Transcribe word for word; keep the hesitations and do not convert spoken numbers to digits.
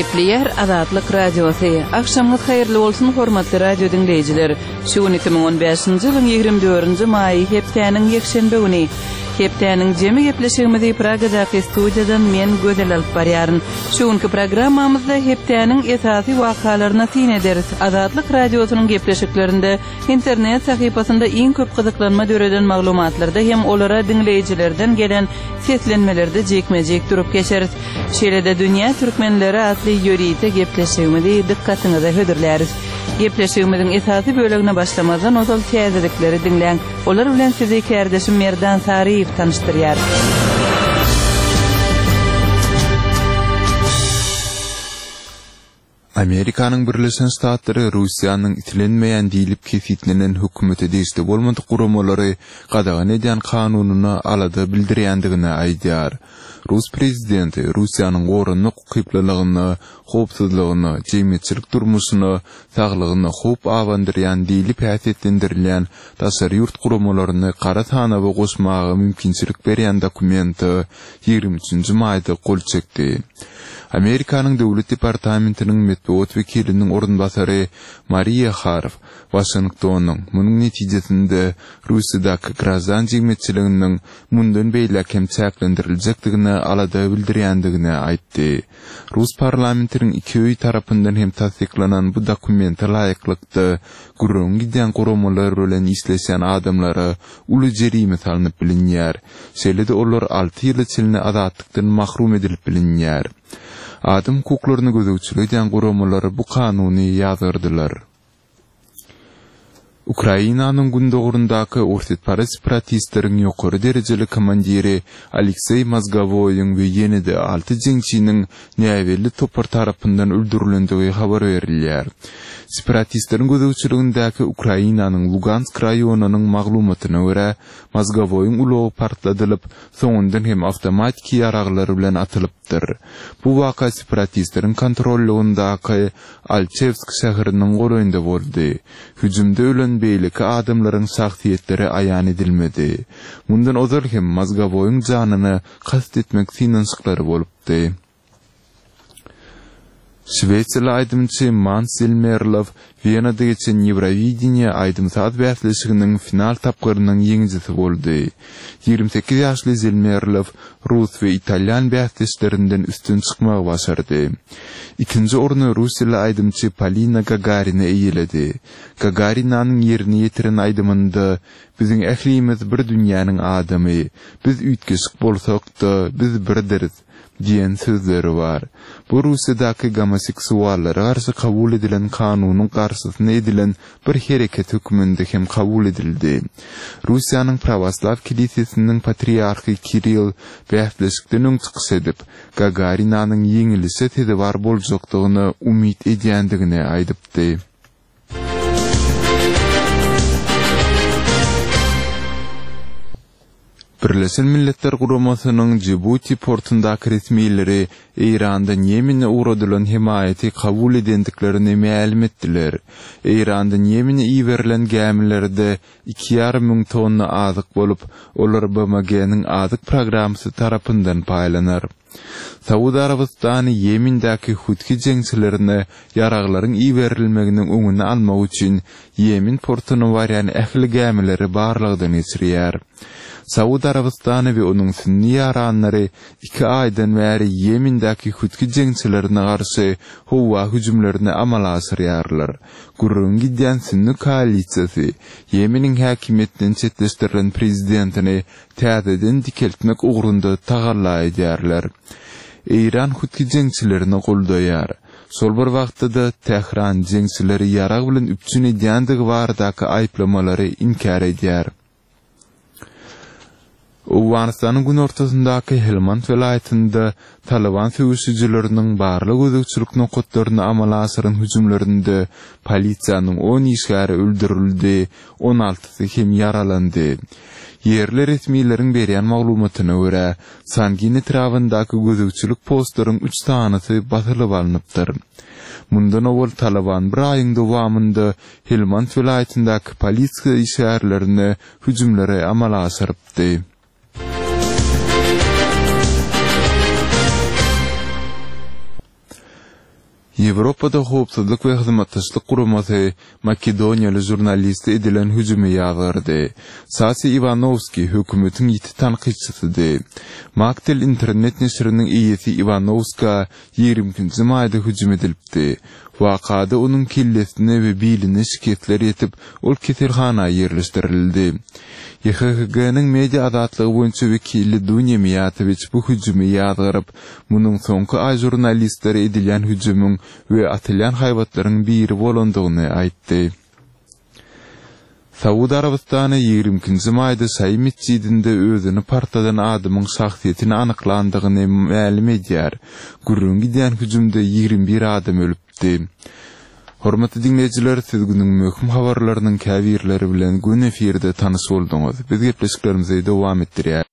Gepleyer Azatlyk Radiosu. Akşamınız hayırlı olsun hormatly radio dinleyijiler. Şu iki bin on beşinji ýylyň ýygrimi dördünji maý hepdeniň ýekşembe güni. Hepdeniň jemi gepleşigimizi Pragadaky studiýadan men gödel alyp barýaryn. Şuňky programmamyzda hepdeniň esasy wakalaryna tin ederiz. Azatlyk radiosynyň gepleşiklerinde internet sahypasynda iň köp gyzyklanma döreden maglumatlarda hem olara dinleyijilerden gelen seslenmelerde jekmejek durup geçeriz. Şeýlede dünýä türkmenleri atly ýöride gepleşigimizi dikkatiňize hödürläriz. Gepleşigimiziň esasy bölegine başlamazdan ozal täzelikleri dinleň. Olar bilen sizi kärdeşim Merdan Sariýew tanıştyrýar. Amerikanyň Birleşen Ştatlary Russiýanyň itilenmeýän diýilip kefitlenen hökümete destek bolmady guramalary gadagan edýän kanunyny alada bildirýändigini aýdýar. Rus prezidenti Russiýanyň gorunlyk gyplylygyny, howpsuzlygyny, jemgyýetçilik durmuşyny, saglygyny howp awandyrýan diýilip häsiýetlendirilýän daşary ýurt guramalaryny gara tanaby goşmagy mümkinçilik berýän dokumenti ýygrimi üçinji maýda gol çekdi. Amerikanyň Döwlet Departamentiniň metbuat wekiliniň orunbasary Maria Harf Washingtonyň munyň netijesinde Russiýadaky grazan jemgyýetçiliginiň mundan beýle kemçäklendiriljakdygyny alada bildirýändigini aýtdy. Rus parlamentiniň iki öý tarapyndan hem tasdiklanan bu dokumenti laýyklykda gurrun giden guramalar bilen isleşen adamlara uly jerime salynıp bilinýär. Şeýlede olar alty ýyl içinde azatlykdan mahrum edilip bilinýär. Adam hukuklaryny gözegçilik edýän guramalary bu kanuny ýazardylar. Ukrainanyň gündogurundaky ortodokс separatistlaryň ýokary derejeli komandiri Aleksey Mozgovoýyň we ýene-de alty jeňçiniň näwelli topar tarapyndan öldürilendigi habar berilýär. Separatistlaryň gözegçiligindäki Ukrainanyň Lugansk raýonunyň maglumatyna görä, Mozgovoýyň ulogy partladylyp, soňundan hem awtomatik ýaraglary bilen atylypdyr. Bu waka separatistlaryň kontrolligyndaky Alchevsk şäheriniň goraýynda boldy. Hüjümde ölen beýleki adamlaryň şahsiýetleri aýan edilmedi. Mundan ozal hem Mozgovoýyň janyny kast etmek finansyklary bolupdy. Şweýçarly aýdymçy Mans Zelmerlov Wienada geçen Eurovision aýdymsat bäsleşiginiň final tapgyrynyň ýeňjisi boldy. ýygrimi sekiz ýaşly Zelmerlov rus we italyan bäsleşlerinden üstün çykmagy başardy. İkinji orny Russiýaly aýdymçy Polina Gagarina eýiledi. Gagarinanyň ýerini ýetiren aýdymynda biziň ählimiz bir dünýäniň adamy, biz üýtgeşik bolsak-da biz birdiriz diýen sözleri var. Bu Russiýadaky homoseksuallara garşy kabul edilen kanunyň garşysyna edilen bir hereket höküminde hem kabul edildi. Russiýanyň Pravoslav kilisiýesiniň patriarhy Kirill bäsleşikden öň çykyş edip, Gagarinanyň ýeňilişe tedi bar boljakdygyny umyt edýändigini aýdypdy. Birleşen Milletler Guramasynyň Djibouti portundaky resmiýetleri Eýrandan Ýemene uğradylan himayeti kabul edendiklerini ma'lum etdiler. Eýrandan Ýemene iýerilen gemilerde iki ýarym müň tonna azyk bolup, olar B M G'niň azyk programmasy tarapyndan paýlanar. Saudi Arabistany Ýemendäki Hutki jeňçilerini ýaraglaryň iýerilmeginiň öňüni almak üçin Ýemen portuny barýan ähli gemileri barlygdan geçirýär. Saudi Arabistany we onuň sünni ýaranlary iki aýdan bäri Ýemendäki Hutki jeňçilerine garşy howa hüjümlerini amala asyrýarlar. Gurrun gidýän sünni koalisiýasy Ýemeniň häkimetden çetleşdirilen prezidentini täzeden dikeltmek ugrunda tagalla edýärler. Eýran Hutki jeňçilerini goldaýar. Sol bir wagtda Tehran jeňçileri ýarag bilen üpçün edýändigi baradaky aýplamalary inkar edýär. Awganistanyň gün ortasyndaky Helmand vilayetinde Taliban söwüşçileriniň barlyk gözegçilik nokatlaryny amala asyran hüjümlerinde polisiýanyň on işgäri öldürildi, on altysy hem yaralandy. Yerli resmiýetlerin berýän maglumatyna görä, Sangin etrafyndaky gözegçilik postlaryň üç tanysy batylyp alınıpdyr. Mundan awal Taliban bir aýyň dowamında Helmand vilayetindaky polisiýa işgärlerini hüjümlere amala asyrypdy. Ýewropada howpsuzlyk we hyzmatdaşlyk guramasy Makedoniýaly jurnalist edilen hüjüme ýazgardy. Sasi Ivanovski hökümetiň ýiti tanqidçisidir. Maktel internet neşriniň iýesi Ivanovska ýigrimkinji maýda hüjüm edilipdi. Wakada onuň killesine we biline şikayetler etip, ol keserhana ýerleşdirildi. Y H G G'niň media azatlygy boýunça wekili Dunya Miýatowiç bu hüjümi ýazgaryp, munyň soňky ay jurnalistleri edilen hüjümüň we atylýan haýbatlaryň biri bolandygyny aýtdy. Saudi Arabistany ýigrimkinji maýda Saý mescidinde özüni partadan adamyň şahsiýetini anyklandygyny ma'lum edýär. Gurrun giden hüjümde ýigrim bir adam ölüpdi. Hormatly dinleýijiler, siz günüň möhüm habarlarynyň käbirleri bilen gün efirde tanys boldyňyz. Biz gepleşiklerimizi dowam etdirýär.